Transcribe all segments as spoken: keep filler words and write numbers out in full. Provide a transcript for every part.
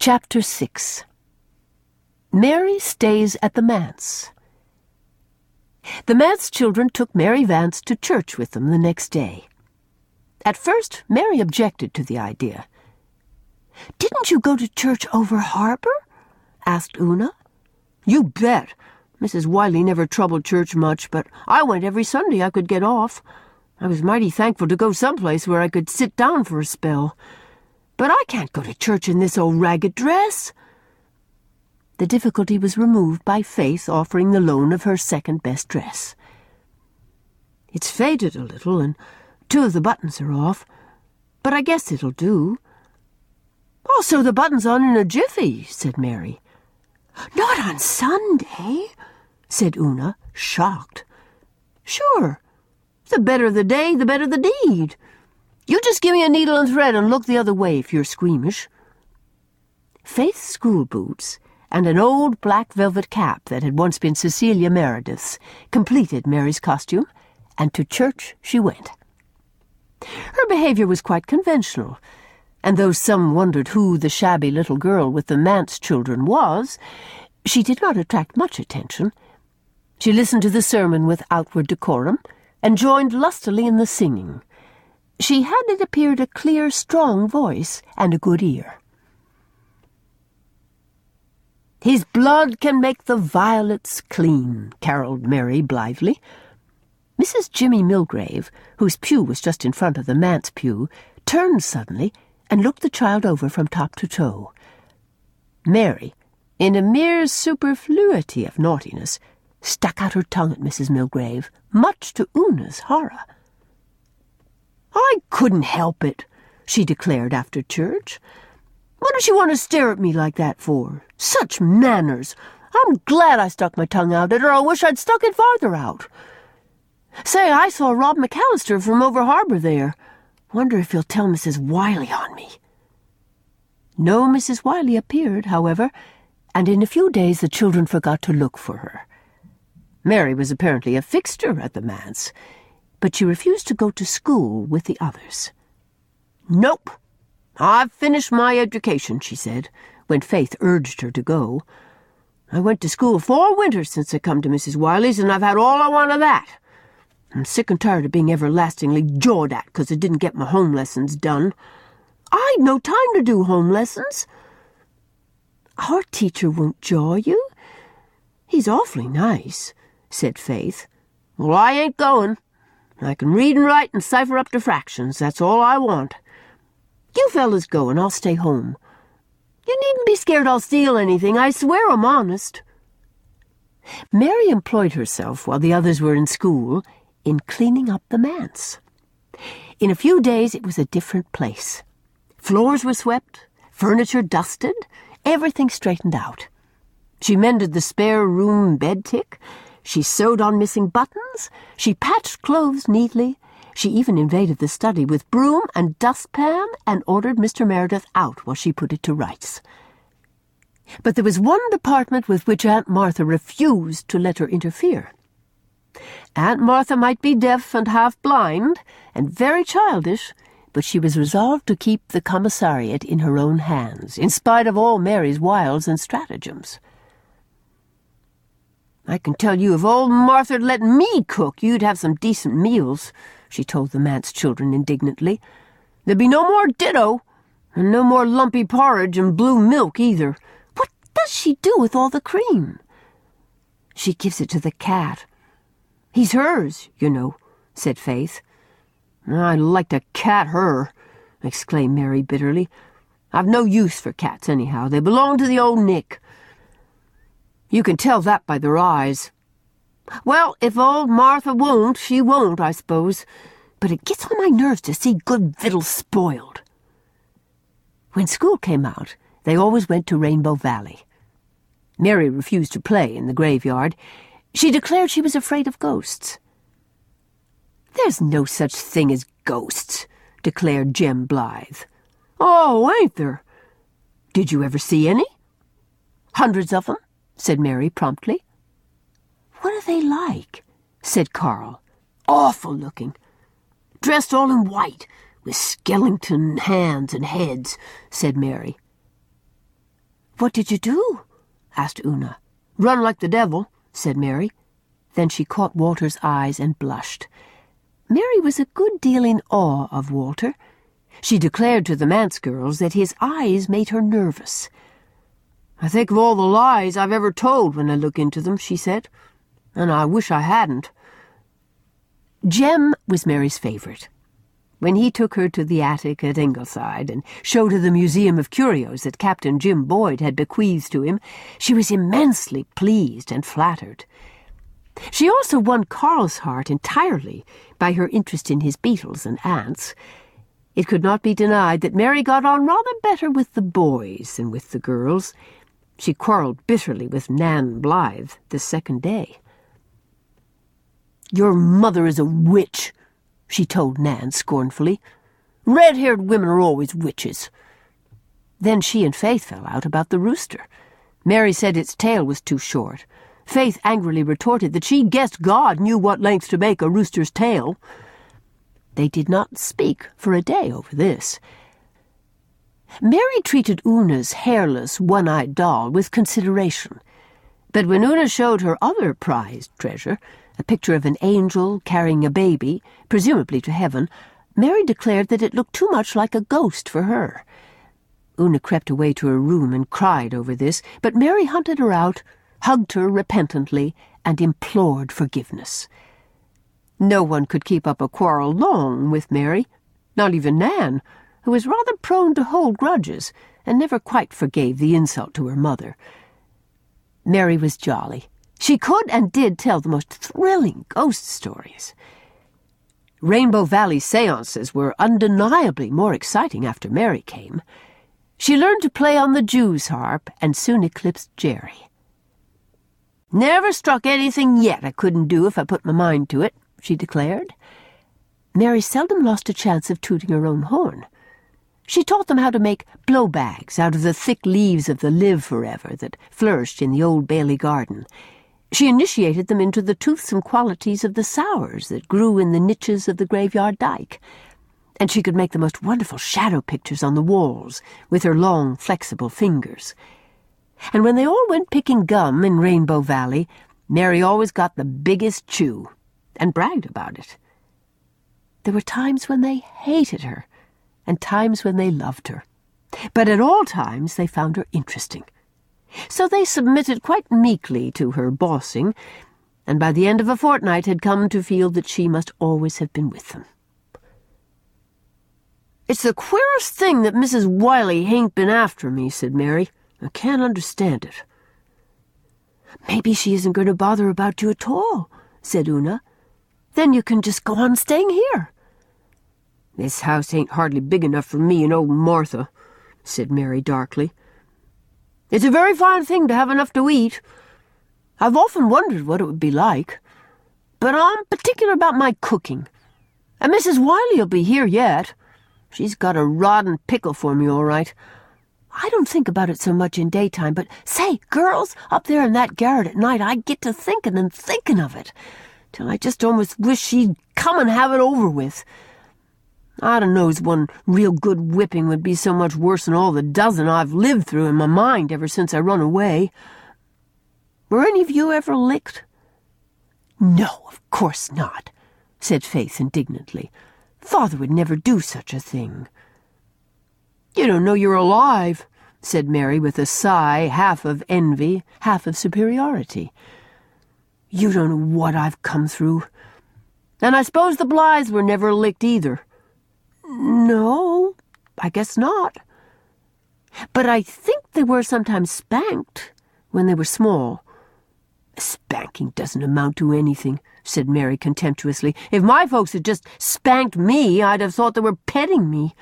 Chapter six. Mary stays at the manse. The manse children took Mary Vance to church with them the next day. At first, Mary objected to the idea. "Didn't you go to church over harbor?" asked Una. "You bet. Missus Wiley never troubled church much, but I went every Sunday I could get off. I was mighty thankful to go someplace where I could sit down for a spell. But I can't go to church in this old ragged dress." The difficulty was removed by Faith offering the loan of her second-best dress. "It's faded a little, and two of the buttons are off, but I guess it'll do." "I'll sew the buttons on in a jiffy," said Mary. "Not on Sunday," said Una, shocked. "Sure. The better the day, the better the deed. You just give me a needle and thread and look the other way if you're squeamish." Faith's school boots and an old black velvet cap that had once been Cecilia Meredith's completed Mary's costume, and to church she went. Her behavior was quite conventional, and though some wondered who the shabby little girl with the manse children was, she did not attract much attention. She listened to the sermon with outward decorum, and joined lustily in the singing. She had, it appeared, a clear, strong voice and a good ear. "His blood can make the violets clean," caroled Mary blithely. Missus Jimmy Milgrave, whose pew was just in front of the manse pew, turned suddenly and looked the child over from top to toe. Mary, in a mere superfluity of naughtiness, stuck out her tongue at Missus Milgrave, much to Una's horror. "I couldn't help it," she declared after church. "What does she want to stare at me like that for? Such manners! I'm glad I stuck my tongue out at her. I wish I'd stuck it farther out. Say, I saw Rob McAllister from over harbor there. Wonder if he'll tell Missus Wiley on me." No Missus Wiley appeared, however, and in a few days the children forgot to look for her. Mary was apparently a fixture at the manse, but she refused to go to school with the others. "Nope. I've finished my education," she said, when Faith urged her to go. "I went to school four winters since I come to Missus Wiley's, and I've had all I want of that. I'm sick and tired of being everlastingly jawed at because I didn't get my home lessons done. I'd no time to do home lessons." "Our teacher won't jaw you. He's awfully nice," said Faith. "Well, I ain't going. I can read and write and cipher up to fractions. That's all I want. You fellas go, and I'll stay home. You needn't be scared I'll steal anything. I swear I'm honest." Mary employed herself, while the others were in school, in cleaning up the manse. In a few days it was a different place. Floors were swept, furniture dusted, everything straightened out. She mended the spare room bed tick, she sewed on missing buttons, she patched clothes neatly, she even invaded the study with broom and dustpan and ordered Mister Meredith out while she put it to rights. But there was one department with which Aunt Martha refused to let her interfere. Aunt Martha might be deaf and half-blind, and very childish, but she was resolved to keep the commissariat in her own hands, in spite of all Mary's wiles and stratagems. "I can tell you, if old Martha'd let me cook, you'd have some decent meals," she told the manse children indignantly. "There'd be no more ditto, and no more lumpy porridge and blue milk either. What does she do with all the cream?" "She gives it to the cat. He's hers, you know," said Faith. "I'd like to cat her," exclaimed Mary bitterly. "I've no use for cats, anyhow. They belong to the old Nick. You can tell that by their eyes. Well, if old Martha won't, she won't, I suppose. But it gets on my nerves to see good victuals spoiled." When school came out, they always went to Rainbow Valley. Mary refused to play in the graveyard. She declared she was afraid of ghosts. "There's no such thing as ghosts," declared Jem Blythe. "Oh, ain't there? Did you ever see any?" "Hundreds of them," said Mary promptly. "What are they like?" said Carl. "Awful looking. Dressed all in white, with skeleton hands and heads," said Mary. "What did you do?" asked Una. "Run like the devil," said Mary. Then she caught Walter's eyes and blushed. Mary was a good deal in awe of Walter. She declared to the manse girls that his eyes made her nervous. "I think of all the lies I've ever told when I look into them," she said, "and I wish I hadn't." Jem was Mary's favourite. When he took her to the attic at Ingleside and showed her the Museum of Curios that Captain Jim Boyd had bequeathed to him, she was immensely pleased and flattered. She also won Carl's heart entirely by her interest in his beetles and ants. It could not be denied that Mary got on rather better with the boys than with the girls. She quarrelled bitterly with Nan Blythe the second day. "Your mother is a witch," she told Nan scornfully. "Red-haired women are always witches." Then she and Faith fell out about the rooster. Mary said its tail was too short. Faith angrily retorted that she guessed God knew what length to make a rooster's tail. They did not speak for a day over this. Mary treated Una's hairless, one-eyed doll with consideration. But when Una showed her other prized treasure, a picture of an angel carrying a baby, presumably to heaven, Mary declared that it looked too much like a ghost for her. Una crept away to her room and cried over this, but Mary hunted her out, hugged her repentantly, and implored forgiveness. No one could keep up a quarrel long with Mary, not even Nan, who was rather prone to hold grudges and never quite forgave the insult to her mother. Mary was jolly. She could and did tell the most thrilling ghost stories. Rainbow Valley seances were undeniably more exciting after Mary came. She learned to play on the Jew's harp and soon eclipsed Jerry. "Never struck anything yet I couldn't do if I put my mind to it," she declared. Mary seldom lost a chance of tooting her own horn. She taught them how to make blow bags out of the thick leaves of the live forever that flourished in the old Bailey garden. She initiated them into the toothsome qualities of the sours that grew in the niches of the graveyard dyke. And she could make the most wonderful shadow pictures on the walls with her long, flexible fingers. And when they all went picking gum in Rainbow Valley, Mary always got the biggest chew and bragged about it. There were times when they hated her and times when they loved her, but at all times they found her interesting. So they submitted quite meekly to her bossing, and by the end of a fortnight had come to feel that she must always have been with them. "It's the queerest thing that Missus Wiley hain't been after me," said Mary. "I can't understand it." "Maybe she isn't going to bother about you at all," said Una. "Then you can just go on staying here." "This house ain't hardly big enough for me and old Martha," said Mary darkly. "It's a very fine thing to have enough to eat. I've often wondered what it would be like. But I'm particular about my cooking. And Missus Wiley'll be here yet. She's got a rod and pickle for me, all right. I don't think about it so much in daytime, but, say, girls, up there in that garret at night, I get to thinking and thinking of it, till I just almost wish she'd come and have it over with. I don't know as one real good whipping would be so much worse than all the dozen I've lived through in my mind ever since I run away. Were any of you ever licked?" "No, of course not," said Faith indignantly. "Father would never do such a thing." "You don't know you're alive," said Mary with a sigh, half of envy, half of superiority. "You don't know what I've come through. And I suppose the Blythes were never licked either." "No, I guess not. But I think they were sometimes spanked when they were small." "Spanking doesn't amount to anything," said Mary contemptuously. "If my folks had just spanked me, I'd have thought they were petting me."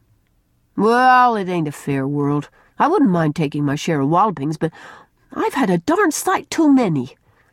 "Well, it ain't a fair world. I wouldn't mind taking my share of wallopings, but I've had a darn sight too many."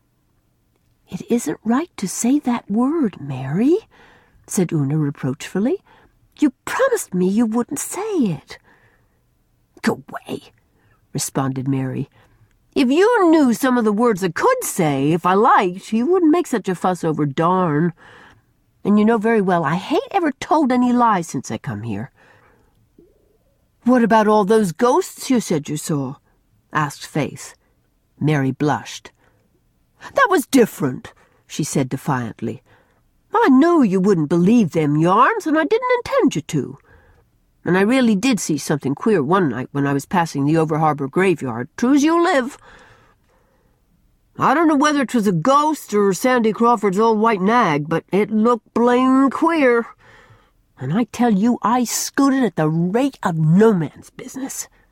"It isn't right to say that word, Mary," said Una reproachfully. "You promised me you wouldn't say it." "Go away," responded Mary. "If you knew some of the words I could say, if I liked, you wouldn't make such a fuss over darn. And you know very well I hain't ever told any lies since I come here." "What about all those ghosts you said you saw?" asked Faith. Mary blushed. "That was different," she said defiantly. "I knew you wouldn't believe them yarns, and I didn't intend you to. And I really did see something queer one night when I was passing the Over-Harbor graveyard, true's you live. I don't know whether 'twas a ghost or Sandy Crawford's old white nag, but it looked blame queer. And I tell you, I scooted at the rate of no man's business."